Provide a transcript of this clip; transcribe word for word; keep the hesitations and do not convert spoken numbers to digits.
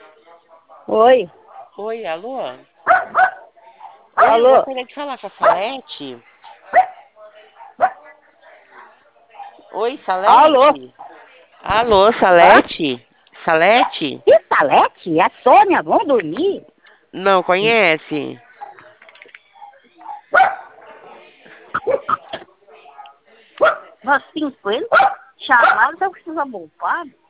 Oi. Oi, alô? Oi, eu Alô? gostaria de falar com a Salete. Oi, Alô? Salete? Alô, Hã? Salete? Salete? Que Salete? É a Sônia, vamos dormir? Não conhece? Nós cinquenta chamados, eu preciso abufar.